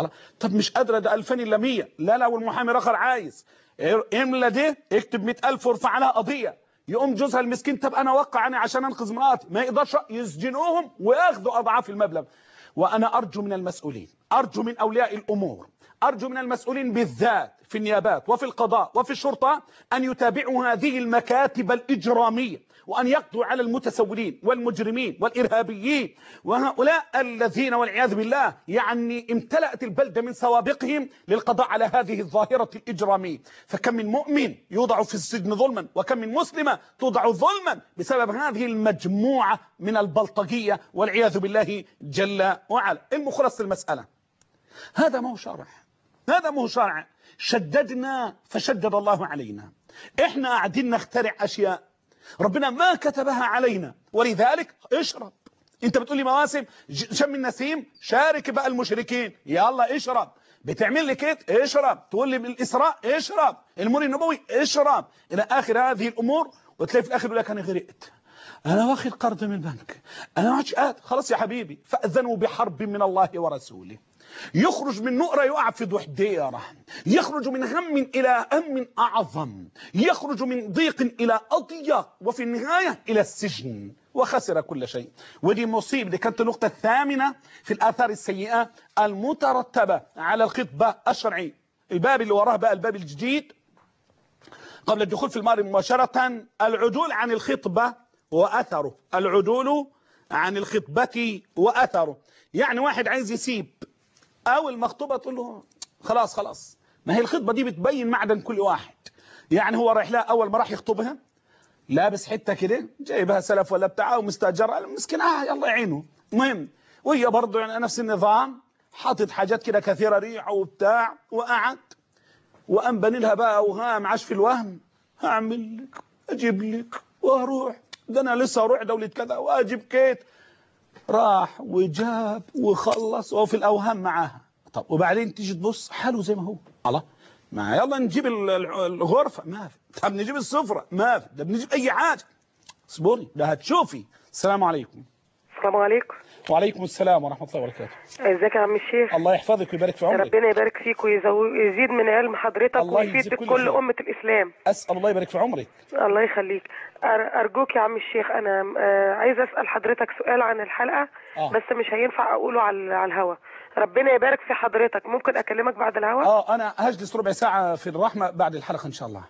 طب مش قادرة، ده 2000 إلا 100. لا والمحامي رخر عايز املى ده، اكتب 100,000 وارفع عليها قضية. يقوم جوزها المسكين: طب انا اوقع انا عشان انقذ مراتي، ما يقدرش، يسجنوهم وياخذوا اضعاف المبلغ. وانا ارجو من المسؤولين، ارجو من اولياء الامور، ارجو من المسؤولين بالذات في النيابات وفي القضاء وفي الشرطه ان يتابعوا هذه المكاتب الاجراميه، وان يقضوا على المتسولين والمجرمين والارهابيين وهؤلاء الذين والعياذ بالله يعني امتلأت البلده من سوابقهم للقضاء على هذه الظاهره الاجراميه. فكم من مؤمن يوضع في السجن ظلما، وكم من مسلمه توضع ظلما بسبب هذه المجموعه من البلطجيه والعياذ بالله جل وعلا. المخلص المساله، هذا ما هو شرع، هذا ما هو شرع. شددنا فشدد الله علينا، احنا قاعدين نخترع اشياء ربنا ما كتبها علينا، ولذلك اشرب. انت بتقول لي مواسم شم النسيم، شارك بقى المشركين، يلا اشرب. بتعمل لي كيت، اشرب. تقول لي الاسراء، اشرب. المولد النبوي، اشرب، الى اخر هذه الامور. وتلاقي في الاخر يقول لك انا غرقت، انا واخد قرض من البنك، انا ما عادش قادر. خلاص يا حبيبي، فاذنوا بحرب من الله ورسوله. يخرج من نقرة يقع في ضحديرة، يخرج من هم إلى هم أعظم، يخرج من ضيق إلى أضيق، وفي النهاية إلى السجن، وخسر كل شيء. ودي مصيبة. دي كانت النقطة الثامنة في الآثار السيئة المترتبة على الخطبة الشرعية. الباب اللي وراه بقى الباب الجديد قبل الدخول في الماضي مباشرة: العدول عن الخطبة وأثره. العدول عن الخطبة وأثره، يعني واحد عايز يسيب، أو المخطوبة تقول له خلاص ما هي الخطبة دي بتبين معدن كل واحد. يعني هو رايح لها أول ما راح يخطبها لابس حتة كده جايبها سلف ولا بتاعها ومستأجرها مسكينها يلا يعينه. المهم وهي برضه يعني نفس النظام، حاطط حاجات كده كثيرة ريحة وبتاع، وقعد وقام بني لها بقى وهام عاش في الوهم، هعمل لك اجيب لك واروح، ده انا لسه اروح دولة كذا واجيب كيت. راح وجاب وخلص وهو في الاوهام معاها. طب وبعدين تيجي تبص حاله زي ما هو، الله ما يلا نجيب الغرفة ما في، طب نجيب السفرة ما في، ده بنجيب اي حاجة. اصبري ده هتشوفي. السلام عليكم. السلام عليكم. وعليكم السلام ورحمة الله وبركاته. ازيك يا عم الشيخ؟ الله يحفظك ويبارك في عمرك. ربنا يبارك فيك ويزيد من علم حضرتك ويفيد كل أمة الإسلام. أسأل الله يبارك في عمرك. الله يخليك. أرجوك يا عم الشيخ، أنا عايز أسأل حضرتك سؤال عن الحلقة بس مش هينفع أقوله على الهوا. ربنا يبارك في حضرتك، ممكن أكلمك بعد الهوا؟ أنا هجلس ربع ساعة في الرحمة بعد الحلقة إن شاء الله.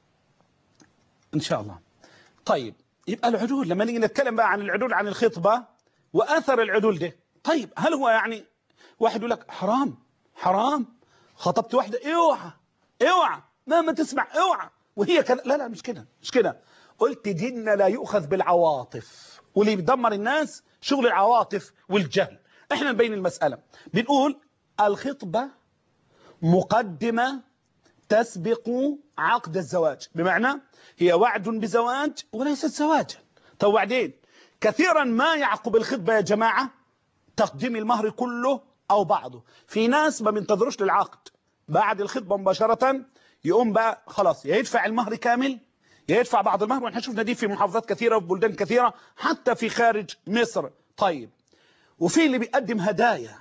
إن شاء الله. طيب يبقى العدول، لما نيجي نتكلم بقى عن العدول عن الخطبة وأثر العدول ده، طيب هل هو يعني واحد يقول لك حرام خطبت واحدة اوعى ما تسمع اوعى وهي كذا؟ لا مش كده. قلت ديننا لا يؤخذ بالعواطف، واللي بيدمر الناس شغل العواطف والجهل. احنا نبين المسألة، بنقول الخطبة مقدمة تسبق عقد الزواج، بمعنى هي وعد بزواج وليست زواجا. طب وبعدين كثيرا ما يعقب الخطبة يا جماعة تقديم المهر كله أو بعضه. في ناس ما بينتظروش للعقد، بعد الخطبة مباشرة يقوم بقى خلاص يا يدفع المهر كامل يا يدفع بعض المهر. ونحن شفنا دي في محافظات كثيرة وفي بلدان كثيرة حتى في خارج مصر. طيب وفي اللي بيقدم هدايا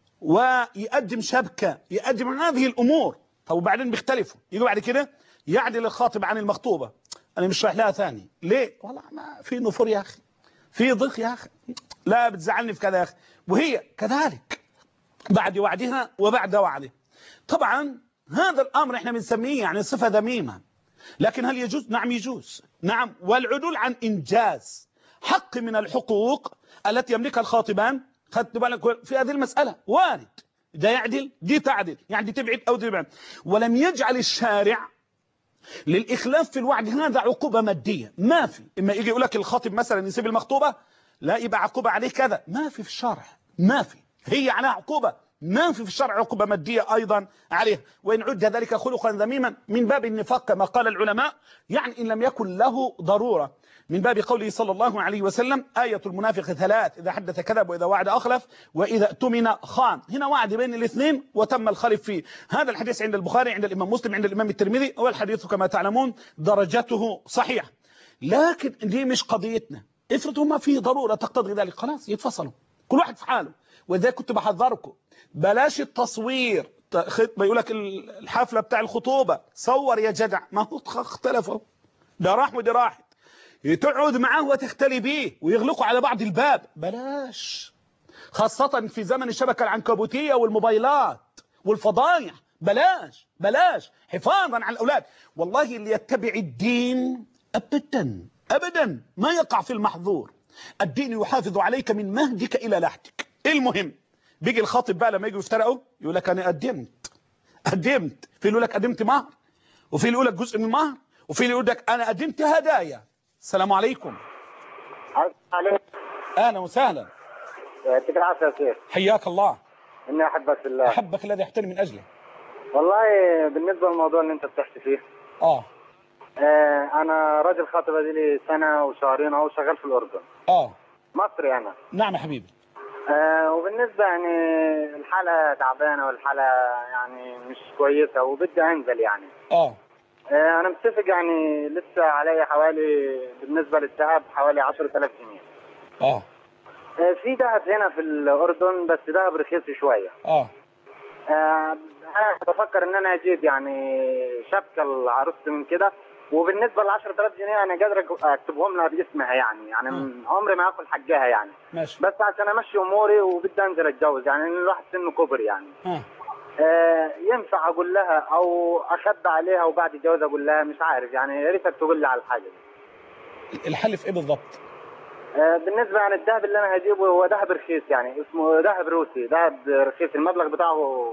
ويقدم شبكة، يقدم عن هذه الأمور. طب وبعدين بيختلفوا، يجوا بعد كده يعدل الخاطب عن المخطوبة. أنا مش رايح لها ثاني ليه؟ والله ما في نفور يا أخي، في ضيق يا أخي، لا بتزعلني في كذا يا أخي، وهي كذلك بعد وعدها وبعد وعده. طبعا هذا الأمر احنا بنسميه يعني صفة ذميمة. لكن هل يجوز؟ نعم يجوز، نعم. والعدول عن إنجاز حق من الحقوق التي يملكها الخاطبان، خدت بالك في هذه المسألة وارد، ده يعدل دي تعدل، يعني دي تبعد أو تبعد. ولم يجعل الشارع للإخلاف في الوعد هذا عقوبة مادية، ما في. إما يجي يقول لك الخاطب مثلا يسيب المخطوبة لا يبقى عقوبة عليه كذا، ما في الشرع، ما في. هي عليها عقوبة، ما في الشرع عقوبة مادية أيضا عليها. وإن عد ذلك خلقا ذميما من باب النفاق كما قال العلماء، يعني إن لم يكن له ضرورة، من باب قوله صلى الله عليه وسلم آية المنافق ثلاث: إذا حدث كذب وإذا وعد أخلف وإذا اؤتمن خان. هنا وعد بين الاثنين وتم الخلف فيه. هذا الحديث عند البخاري، عند الإمام مسلم، عند الإمام الترمذي، والحديث كما تعلمون درجته صحيح. لكن دي مش قضيتنا. افرض هما في ضرورة تقتضي ذلك، خلاص يتفصلوا كل واحد في حاله. وإذا كنت بحذركم بلاش التصوير، بيقول لك الحفلة بتاع الخطوبة صور يا جدع، ما هو اختلفوا، ده راح ودي راحت، تقعد معاه وتختلي بيه ويغلقوا على بعض الباب، بلاش، خاصة في زمن الشبكة العنكبوتية والموبايلات والفضايح، بلاش حفاظا على الأولاد. والله اللي يتبع الدين أبدا ما يقع في المحظور. الدين يحافظ عليك من مهدك إلى لحدك. المهم بيجي الخاطب بقى لما يجوا يفترقوا يقول لك أنا قدمت. في اللي يقول لك قدمت مهر، وفي اللي يقول لك جزء من المهر، وفي اللي يقول لك أنا قدمت هدايا. السلام عليكم. عليكم. أهلا وسهلا. يعطيك العافية يا شيخ. حياك الله. إني أحبك في الله. أحبك الذي أحترم من أجله. والله بالنسبة للموضوع اللي أنت بتحكي فيه. أنا راجل خاطب لي سنة وشهرين أهو، شغال في الأردن. مصري أنا. نعم يا حبيبي. وبالنسبة يعني الحالة تعبانة والحالة يعني مش كويسة وبدي أنزل يعني. أنا متفق يعني لسه علي حوالي بالنسبة للذهب حوالي 10,000 جنيه. في ذهب هنا في الأردن بس ذهب رخيص شوية. أنا بفكر إن أنا أجيب يعني شبكة لعروستي من كده. وبالنسبة ل 10,000 جنيه أنا قادر أكتبهم لها باسمها يعني عمري ما آكل حقها يعني. ماشي. بس عشان أمشي أموري وبدي أنزل أتجوز يعني الواحد سنه كبر يعني. ينفع أقول لها أو أخبى عليها وبعد الجواز أقول لها؟ مش عارف يعني، يا ريتك تقول لي على الحاجة دي. الحل في إيه بالضبط؟ بالنسبة يعني الذهب اللي أنا هجيبه هو ذهب رخيص يعني، اسمه ذهب روسي، ذهب رخيص، المبلغ بتاعه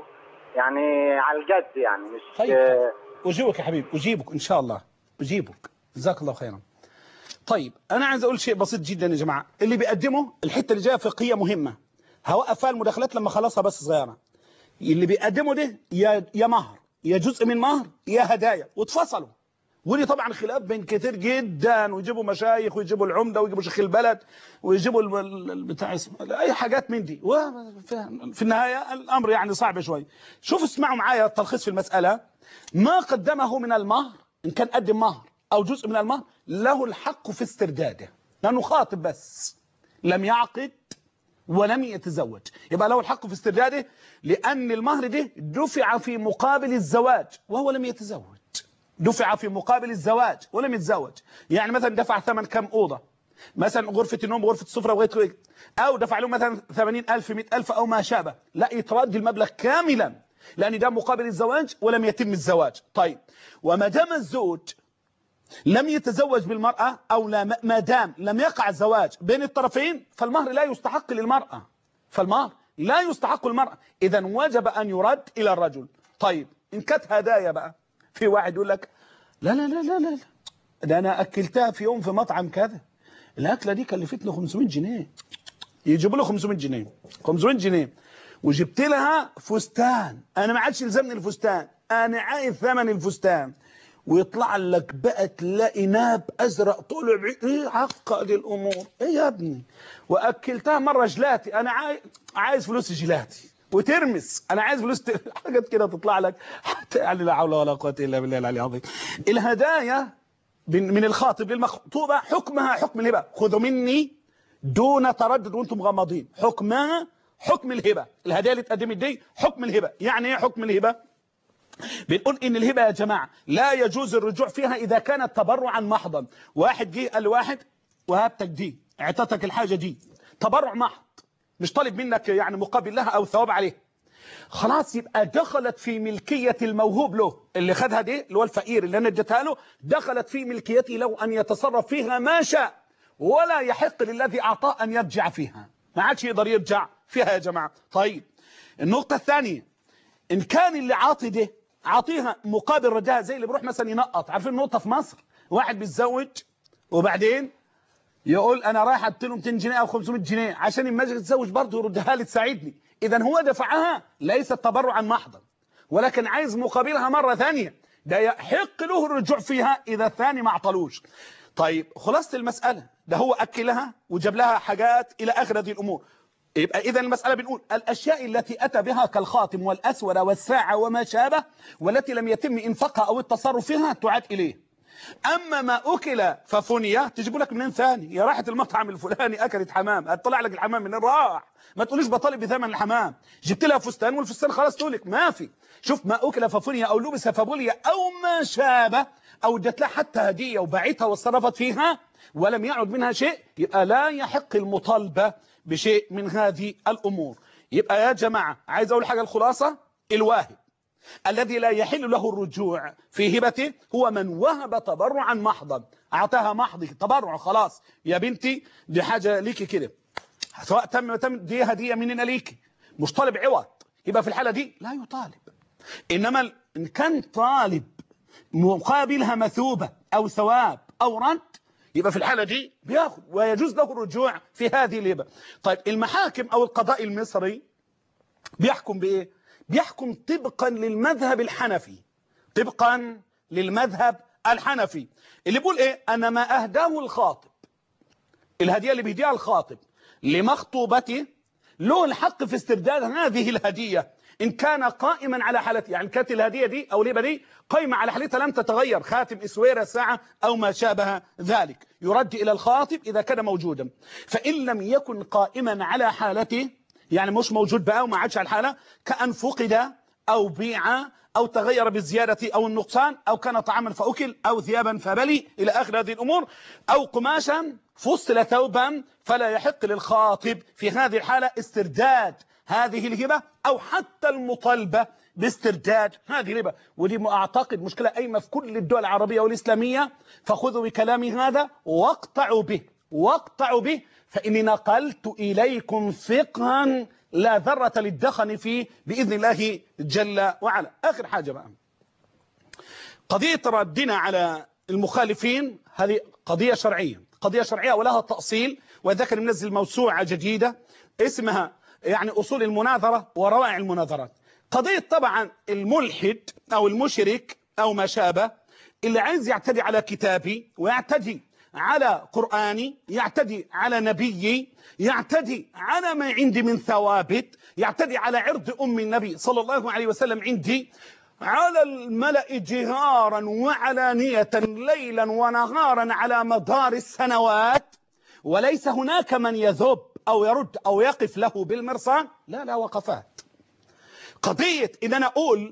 يعني على الجد يعني مش طيب. أجيبك يا حبيبي، أجيبك إن شاء الله، أجيبك، جزاك الله خيرا. طيب أنا عايز أقول شيء بسيط جدا يا جماعة، اللي بيقدمه الحتة اللي جايه فقهية مهمة، هوقف فيها المداخلات لما خلصها بس صغيرة. اللي بيقدمه ده يا مهر يا جزء من مهر يا هدايا، واتفصلوا. ودي طبعا خلاف بين كتير جدا، ويجيبوا مشايخ ويجيبوا العمده ويجيبوا شيخ البلد ويجيبوا البتاع اسمه اي حاجات من دي، وفي النهايه الامر يعني صعب شوي. شوفوا اسمعوا معايا التلخيص في المساله. ما قدمه من المهر ان كان قدم مهر او جزء من المهر له الحق في استرداده، لانه خاطب بس لم يعقد ولم يتزوج، يبقى له الحق في استرداده، لان المهر ده دفع في مقابل الزواج وهو لم يتزوج. دفع في مقابل الزواج ولم يتزوج. يعني مثلا دفع ثمن كم أوضة، مثلا غرفة النوم غرفة السفرة وغيره، أو دفع له مثلا 80,000 100,000 أو ما شابه، لا يترد المبلغ كاملا لأن ده مقابل الزواج ولم يتم الزواج. طيب وما دام الزوج لم يتزوج بالمرأة أو ما دام لم يقع الزواج بين الطرفين، فالمهر لا يستحق للمرأة، فالمهر لا يستحق المرأة، إذا وجب أن يرد إلى الرجل. طيب إن كانت هدايا بقى، في واحد يقول لك لا لا لا لا لا ده انا اكلتها في يوم في مطعم كذا، الاكله دي كلفتني 500 جنيه، يجيبوا له 500 جنيه 500 جنيه، وجبت لها فستان، انا ما عادش يلزمني الفستان، انا عايز ثمن الفستان، ويطلع لك بقى تلاقي ناب ازرق طلع بعيد. ايه عقد الامور ايه يا ابني؟ واكلتها مره جلاتي، انا عايز فلوس جلاتي، وترمس انا عايز فلوس حاجات كده تطلع لك حتى يعني لا حول ولا قوه الا بالله العلي العظيم. الهدايا من الخاطب للمخطوبه حكمها حكم الهبه، خذوا مني دون تردد وانتم غامضين، حكمها حكم الهبه. الهدايا اللي اتقدمت دي حكم الهبه. يعني ايه حكم الهبه؟ بنقول ان الهبه يا جماعه لا يجوز الرجوع فيها اذا كانت تبرعا محضا. واحد جه قال لواحد وهبتك دي، اعطتك الحاجه دي تبرع محض، مش طالب منك يعني مقابل لها او ثواب عليه، خلاص يبقى دخلت في ملكيه الموهوب له، اللي خدها دي اللي هو الفقير اللي انا اديتها له، دخلت في ملكيته له ان يتصرف فيها ما شاء، ولا يحق للذي اعطاه ان يرجع فيها، ما عادش يقدر يرجع فيها يا جماعه. طيب النقطه الثانيه، ان كان اللي عاطي ده عاطيها مقابل ردها، زي اللي بيروح مثلا ينقط، عارفين النقطه في مصر، واحد بيتزوج وبعدين يقول انا رايح ادي له 200 جنيه او 500 جنيه عشان لما اجي اتزوج برضه يردها لي تساعدني، اذا هو دفعها ليست تبرعا محضا، ولكن عايز مقابلها مره ثانيه، ده يحق له الرجوع فيها اذا الثاني ما عطلوش. طيب خلاصه المساله، ده هو اكلها وجاب لها حاجات الى اخر هذه الامور، يبقى اذا المساله بنقول الاشياء التي اتى بها كالخاتم والاسوره والساعه وما شابه، والتي لم يتم انفاقها او التصرف فيها تعاد اليه. اما ما اكل ففني تجيبوا لك منين ثاني؟ يا راحت المطعم الفلاني اكلت حمام، هتطلع لك الحمام منين راح؟ ما تقوليش بطالب بثمن الحمام، جبت لها فستان والفستان خلاص تقولك ما في. شوف ما اكل ففني او لبس فبلي او ما شابه، او ادت لها حتى هديه وباعتها واتصرفت فيها ولم يعد منها شيء، يبقى لا يحق المطالبه بشيء من هذه الامور. يبقى يا جماعه عايز اقول حاجه، الخلاصه الواهب الذي لا يحل له الرجوع في هبته هو من وهب تبرعا محضا، اعطاها محض تبرع، خلاص يا بنتي دي حاجه ليكي كده، سواء تم دي هديه مننا ليكي، مش طالب عوض، يبقى في الحاله دي لا يطالب. انما ان كان طالب مقابلها مثوبه او ثواب او رد، يبقى في الحاله دي بياخد ويجوز له الرجوع في هذه الهبه. طيب المحاكم او القضاء المصري بيحكم بايه؟ بيحكم طبقا للمذهب الحنفي، طبقا للمذهب الحنفي اللي بيقول ايه؟ انا ما اهداه الخاطب، الهديه اللي بيهديها الخاطب لمخطوبته له الحق في استرداد هذه الهديه ان كان قائما على حالته، يعني كانت الهديه دي او الهبه دي قائمه على حالتها لم تتغير، خاتم اسويره ساعه او ما شابه ذلك، يرد الى الخاطب اذا كان موجودا. فان لم يكن قائما على حالته، يعني مش موجود بقى وما عادش على الحاله، كأن فقد او بيع او تغير بالزياده او النقصان، او كان طعاما فاكل او ثيابا فبلي الى اخر هذه الامور، او قماشا فصل ثوبا، فلا يحق للخاطب في هذه الحاله استرداد هذه الهبه او حتى المطالبه باسترداد هذه الهبه. ودي اعتقد مشكله قايمه في كل الدول العربيه والاسلاميه، فخذوا بكلامي هذا واقطعوا به، واقطعوا به، فإني نقلت إليكم فقها لا ذرة للدخن فيه بإذن الله جل وعلا. آخر حاجة بقى، قضية ردنا على المخالفين هذه قضية شرعية ولها تأصيل، وذكر منزل موسوعة جديدة اسمها يعني أصول المناظرة وروائع المناظرات. قضية طبعا الملحد أو المشرك أو ما شابه اللي عايز يعتدي على كتابي ويعتدي على قرآني، يعتدي على نبيي، يعتدي على ما عندي من ثوابت، يعتدي على عرض أم النبي صلى الله عليه وسلم عندي على الملأ جهارا وعلانية ليلا ونهارا على مدار السنوات، وليس هناك من يذب أو يرد أو يقف له بالمرصاد، لا وقفات. قضية إن أنا أقول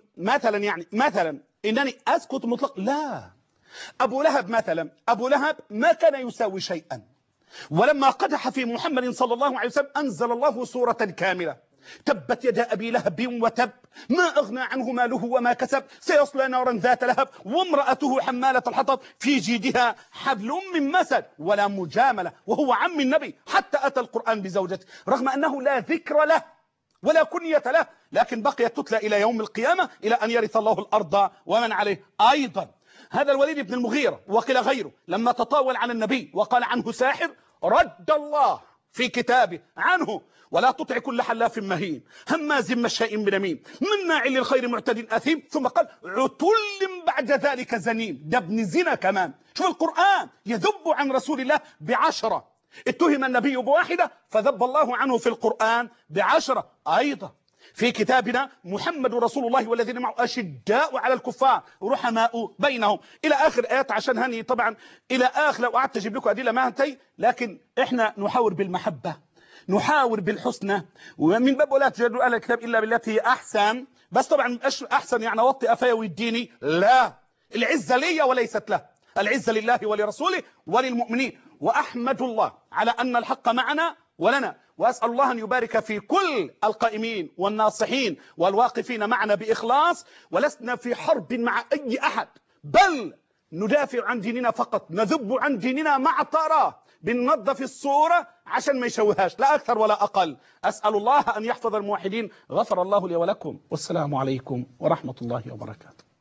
مثلا إنني أسكت مطلق، لا. أبو لهب مثلا، أبو لهب ما كان يساوي شيئا، ولما قدح في محمد صلى الله عليه وسلم أنزل الله سورة كاملة: تبت يدا أبي لهب وتب ما أغنى عنه ماله وما كسب سيصلى نارا ذات لهب وامرأته حمالة الحطب في جيدها حبل من مسد. ولا مجاملة، وهو عم النبي حتى أتى القرآن بزوجته، رغم أنه لا ذكر له ولا كنية له، لكن بقيت تتلى إلى يوم القيامة إلى أن يرث الله الأرض ومن عليه. أيضا هذا الوليد بن المغيرة وقيل غيره لما تطاول على النبي وقال عنه ساحر، رد الله في كتابه عنه: ولا تطع كل حلاف مهين هماز مشاء بنميم مناع للخير معتد أثيم. ثم قال: عتل بعد ذلك زنيم. ده ابن زنا كمان. شوف القرآن يذب عن رسول الله ب10، اتهم النبي ب1 فذب الله عنه في القرآن ب10. أيضا في كتابنا محمد رسول الله والذين معه أشداء على الكفار رحماء بينهم إلى آخر آيات، عشان هني طبعا إلى آخر. لو قعدت أجيب لكم أدلة ما هنتهي، لكن إحنا نحاور بالمحبة، نحاور بالحسنى، ومن باب ولا تجادلوا أهل الكتاب إلا بالتي هي أحسن. بس طبعا مش أحسن يعني وطي أفايا ويديني، لا، العزة لي وليست له، العزة لله ولرسوله وللمؤمنين. وأحمد الله على أن الحق معنا ولنا، وأسأل الله أن يبارك في كل القائمين والناصحين والواقفين معنا بإخلاص. ولسنا في حرب مع أي أحد، بل ندافع عن ديننا فقط، نذب عن ديننا مع طراه، بننظف الصورة عشان ما يشوهاش، لا أكثر ولا أقل. أسأل الله أن يحفظ الموحدين. غفر الله لي ولكم، والسلام عليكم ورحمة الله وبركاته.